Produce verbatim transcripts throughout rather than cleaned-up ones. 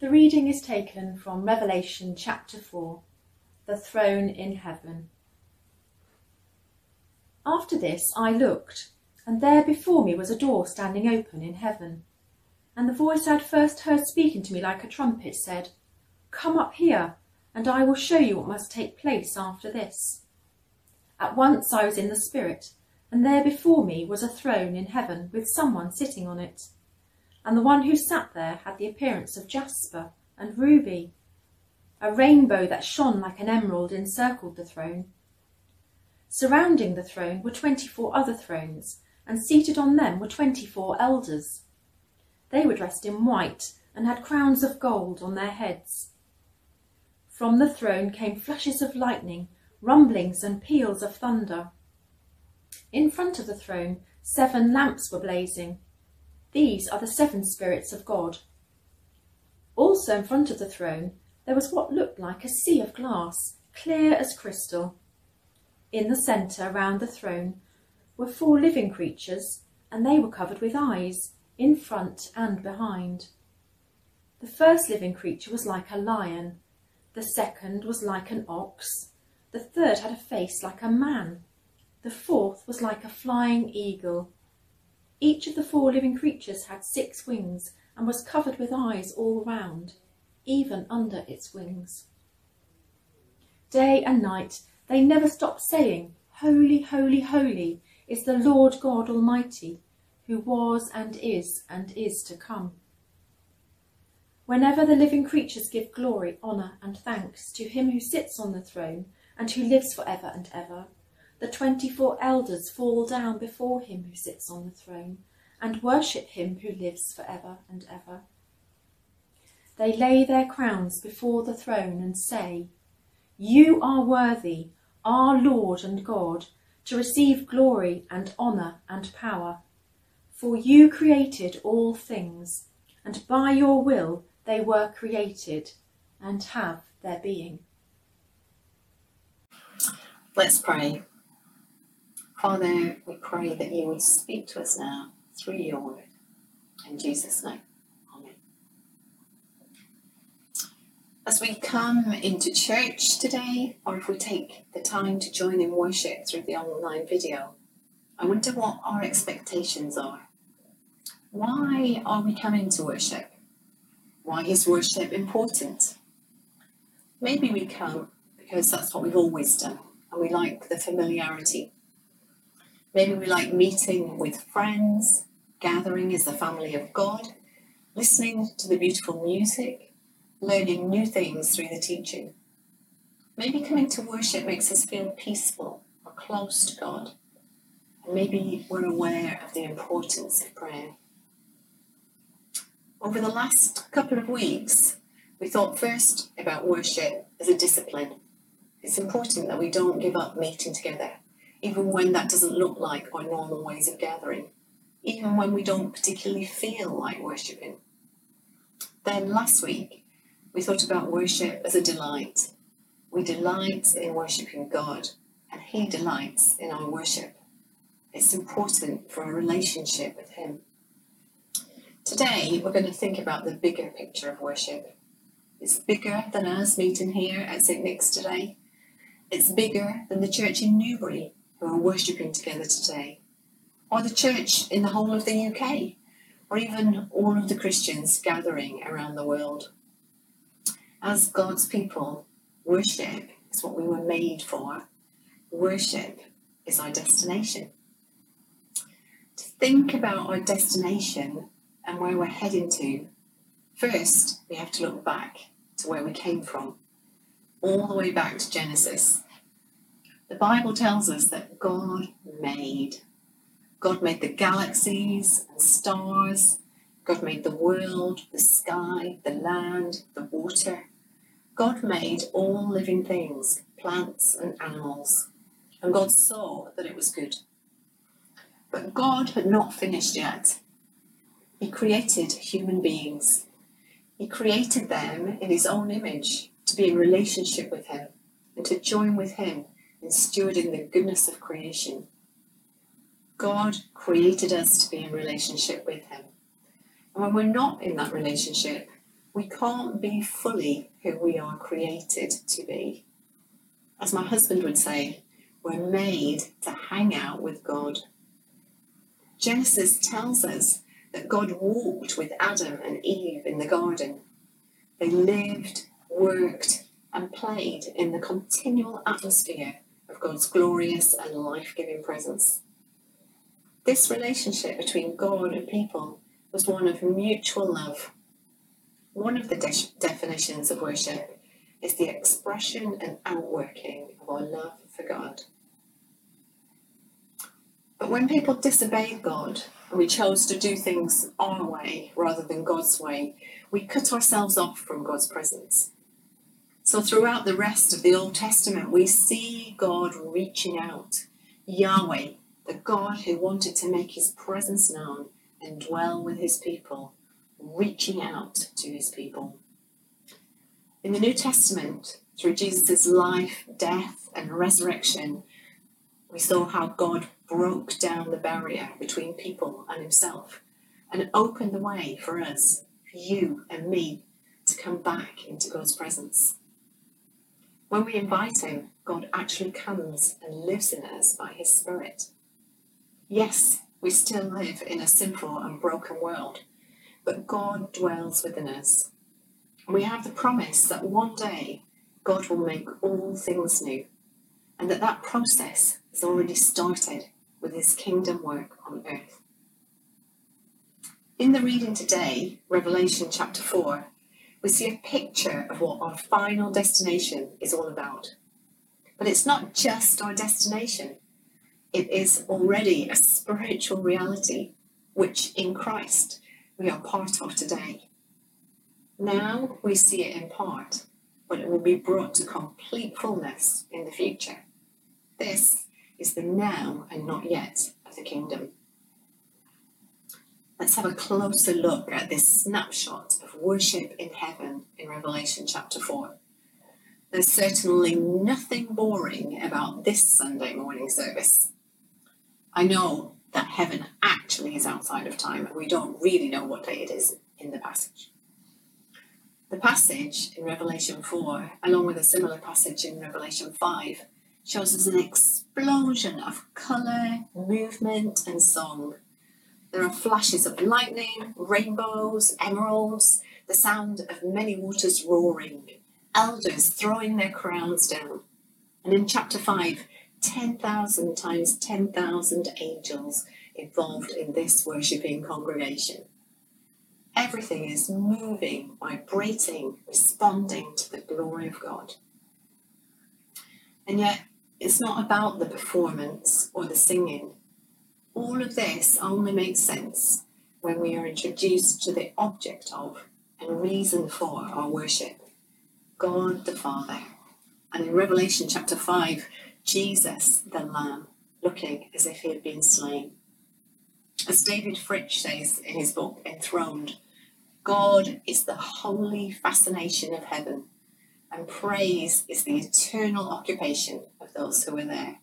The reading is taken from Revelation chapter four, the throne in heaven. After this I looked, and there before me was a door standing open in heaven. And the voice I had first heard speaking to me like a trumpet said, "Come up here, and I will show you what must take place after this." At once I was in the Spirit, and there before me was a throne in heaven with someone sitting on it. And the one who sat there had the appearance of jasper and ruby. A rainbow that shone like an emerald encircled the throne. Surrounding the throne were twenty-four other thrones, and seated on them were twenty-four elders. They were dressed in white and had crowns of gold on their heads. From the throne came flashes of lightning, rumblings and peals of thunder. In front of the throne, seven lamps were blazing. These are the seven spirits of God. Also in front of the throne, there was what looked like a sea of glass, clear as crystal. In the centre, round the throne, were four living creatures, and they were covered with eyes, in front and behind. The first living creature was like a lion, the second was like an ox, the third had a face like a man, the fourth was like a flying eagle. Each of the four living creatures had six wings and was covered with eyes all round, even under its wings. Day and night they never stopped saying, "Holy, holy, holy is the Lord God Almighty, who was and is and is to come." Whenever the living creatures give glory, honour and thanks to him who sits on the throne and who lives for ever and ever, the twenty-four elders fall down before him who sits on the throne and worship him who lives for ever and ever. They lay their crowns before the throne and say, "You are worthy, our Lord and God, to receive glory and honour and power. For you created all things, and by your will they were created and have their being." Let's pray. Father, we pray that you would speak to us now through your word. In Jesus' name, amen. As we come into church today, or if we take the time to join in worship through the online video, I wonder what our expectations are. Why are we coming to worship? Why is worship important? Maybe we come because that's what we've always done, and we like the familiarity. Maybe we like meeting with friends, gathering as the family of God, listening to the beautiful music, learning new things through the teaching. Maybe coming to worship makes us feel peaceful or close to God, and maybe we're aware of the importance of prayer. Over the last couple of weeks, we thought first about worship as a discipline. It's important that we don't give up meeting together, even when that doesn't look like our normal ways of gathering, even when we don't particularly feel like worshipping. Then last week, we thought about worship as a delight. We delight in worshipping God, and he delights in our worship. It's important for a relationship with him. Today, we're going to think about the bigger picture of worship. It's bigger than us meeting here at Saint Nick's today. It's bigger than the church in Newbury who are worshipping together today, or the church in the whole of the U K, or even all of the Christians gathering around the world. As God's people, worship is what we were made for. Worship is our destination. To think about our destination and where we're heading to, first we have to look back to where we came from, all the way back to Genesis. The Bible tells us that God made. God made the galaxies and stars. God made the world, the sky, the land, the water. God made all living things, plants and animals. And God saw that it was good. But God had not finished yet. He created human beings. He created them in his own image to be in relationship with him and to join with him in stewarding the goodness of creation. God created us to be in relationship with him. And when we're not in that relationship, we can't be fully who we are created to be. As my husband would say, we're made to hang out with God. Genesis tells us that God walked with Adam and Eve in the garden. They lived, worked, and played in the continual atmosphere of God's glorious and life-giving presence. This relationship between God and people was one of mutual love. One of the de- definitions of worship is the expression and outworking of our love for God. But when people disobeyed God and we chose to do things our way rather than God's way, we cut ourselves off from God's presence. So throughout the rest of the Old Testament, we see God reaching out. Yahweh, the God who wanted to make his presence known and dwell with his people, reaching out to his people. In the New Testament, through Jesus' life, death, and resurrection, we saw how God broke down the barrier between people and himself and opened the way for us, for you and me, to come back into God's presence. When we invite him, God actually comes and lives in us by his Spirit. Yes, we still live in a sinful and broken world, but God dwells within us. We have the promise that one day God will make all things new, and that that process has already started with his kingdom work on earth. In the reading today, Revelation chapter four, we see a picture of what our final destination is all about. But it's not just our destination. It is already a spiritual reality, which in Christ we are part of today. Now we see it in part, but it will be brought to complete fullness in the future. This is the now and not yet of the kingdom. Let's have a closer look at this snapshot of worship in heaven in Revelation chapter four. There's certainly nothing boring about this Sunday morning service. I know that heaven actually is outside of time, and we don't really know what day it is in the passage. The passage in Revelation four, along with a similar passage in Revelation five, shows us an explosion of colour, movement and song. There are flashes of lightning, rainbows, emeralds, the sound of many waters roaring, elders throwing their crowns down. And in chapter five, ten thousand times ten thousand angels involved in this worshipping congregation. Everything is moving, vibrating, responding to the glory of God. And yet, it's not about the performance or the singing. All of this only makes sense when we are introduced to the object of and reason for our worship, God the Father. And in Revelation chapter five, Jesus the Lamb, looking as if he had been slain. As David Fritsch says in his book, Enthroned, God is the holy fascination of heaven, and praise is the eternal occupation of those who are there.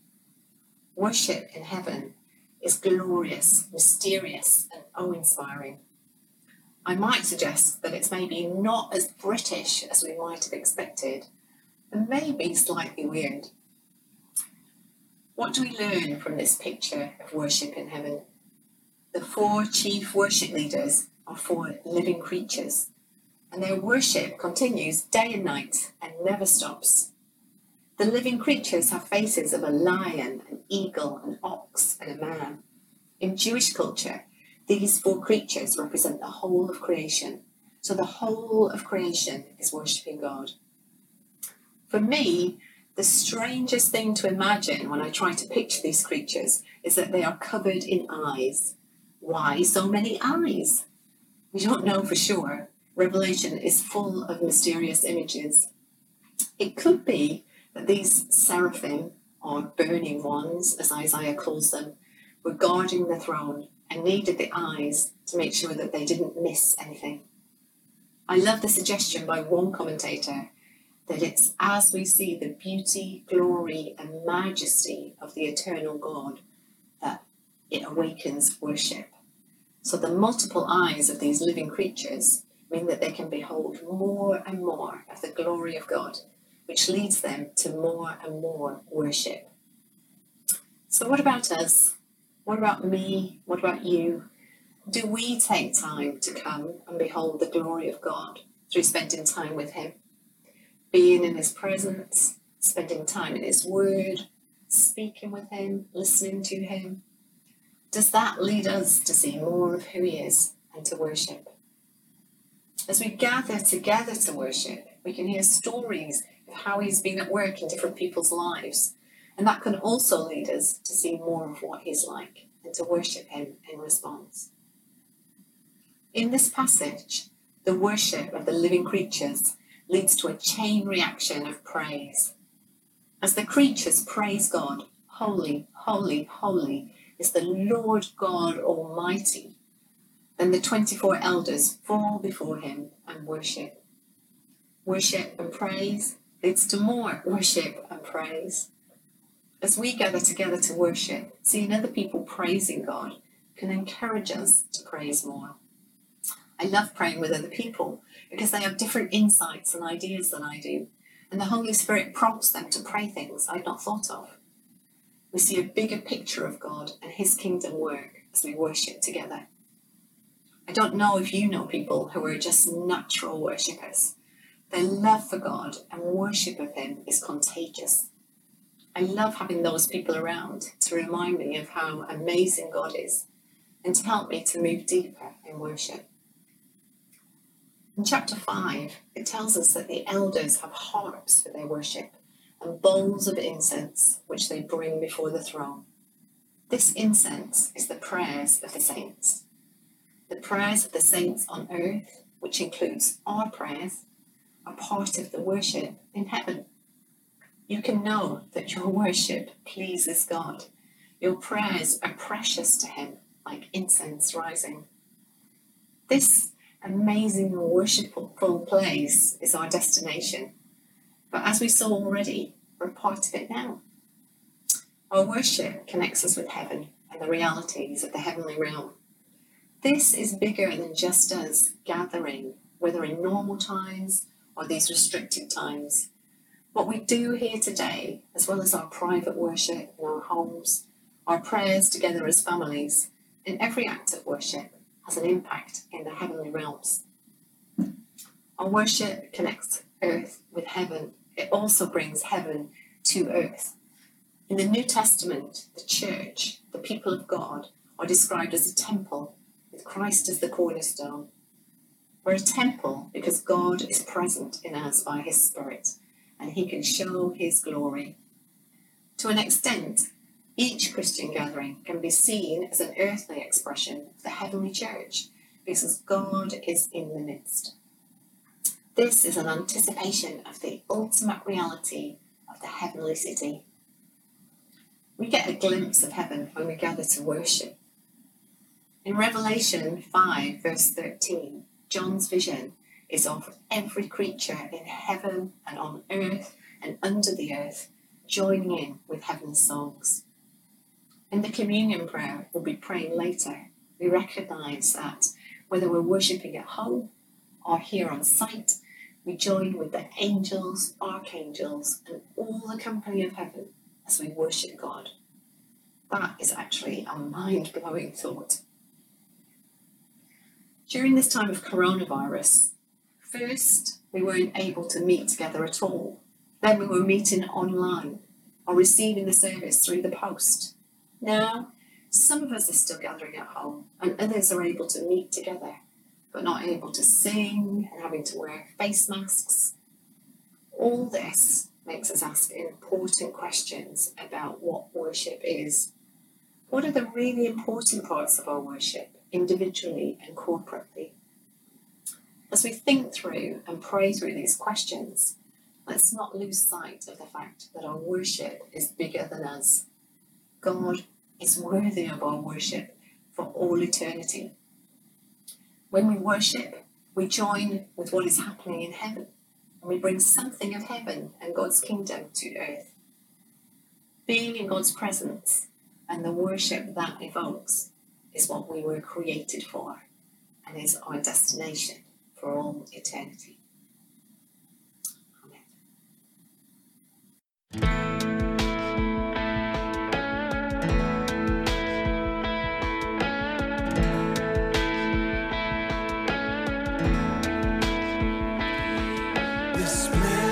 Worship in heaven is glorious, mysterious, and awe-inspiring. I might suggest that it's maybe not as British as we might have expected, and maybe slightly weird. What do we learn from this picture of worship in heaven? The four chief worship leaders are four living creatures, and their worship continues day and night and never stops. The living creatures have faces of a lion, an eagle, an ox, and a man. In Jewish culture, these four creatures represent the whole of creation. So the whole of creation is worshipping God. For me, the strangest thing to imagine when I try to picture these creatures is that they are covered in eyes. Why so many eyes? We don't know for sure. Revelation is full of mysterious images. It could be that these seraphim, or burning ones, as Isaiah calls them, were guarding the throne and needed the eyes to make sure that they didn't miss anything. I love the suggestion by one commentator that it's as we see the beauty, glory, and majesty of the eternal God that it awakens worship. So the multiple eyes of these living creatures mean that they can behold more and more of the glory of God, which leads them to more and more worship. So what about us? What about me? What about you? Do we take time to come and behold the glory of God through spending time with him, being in his presence, spending time in his word, speaking with him, listening to him? Does that lead us to see more of who he is and to worship? As we gather together to worship, we can hear stories of how he's been at work in different people's lives, and that can also lead us to see more of what he's like and to worship him in response. In this passage, the worship of the living creatures leads to a chain reaction of praise. As the creatures praise God, holy, holy, holy is the Lord God Almighty, then the twenty-four elders fall before him and worship. Worship and praise leads to more worship and praise. As we gather together to worship, seeing other people praising God can encourage us to praise more. I love praying with other people because they have different insights and ideas than I do, and the Holy Spirit prompts them to pray things I'd not thought of. We see a bigger picture of God and his kingdom work as we worship together. I don't know if you know people who are just natural worshippers. Their love for God and worship of him is contagious. I love having those people around to remind me of how amazing God is and to help me to move deeper in worship. In chapter five, it tells us that the elders have harps for their worship and bowls of incense which they bring before the throne. This incense is the prayers of the saints. The prayers of the saints on earth, which includes our prayers, are part of the worship in heaven. You can know that your worship pleases God. Your prayers are precious to him, like incense rising. This amazing worshipful place is our destination. But as we saw already, we're part of it now. Our worship connects us with heaven and the realities of the heavenly realm. This is bigger than just us gathering, whether in normal times or these restricted times. What we do here today, as well as our private worship in our homes, our prayers together as families, in every act of worship, has an impact in the heavenly realms. Our worship connects earth with heaven. It also brings heaven to earth. In the New Testament, the church, the people of God, are described as a temple with Christ as the cornerstone. We're a temple because God is present in us by his Spirit, and he can show his glory. To an extent, each Christian gathering can be seen as an earthly expression of the heavenly church because God is in the midst. This is an anticipation of the ultimate reality of the heavenly city. We get a glimpse of heaven when we gather to worship. In Revelation five, verse thirteen, John's vision is of every creature in heaven and on earth and under the earth joining in with heaven's songs. In the communion prayer we'll be praying later, we recognise that whether we're worshipping at home or here on site, we join with the angels, archangels, and all the company of heaven as we worship God. That is actually a mind-blowing thought. During this time of coronavirus, first we weren't able to meet together at all. Then we were meeting online or receiving the service through the post. Now, some of us are still gathering at home and others are able to meet together, but not able to sing and having to wear face masks. All this makes us ask important questions about what worship is. What are the really important parts of our worship, individually and corporately? As we think through and pray through these questions, let's not lose sight of the fact that our worship is bigger than us. God is worthy of our worship for all eternity. When we worship, we join with what is happening in heaven, and we bring something of heaven and God's kingdom to earth. Being in God's presence and the worship that evokes is what we were created for and is our destination for all eternity. Amen. This man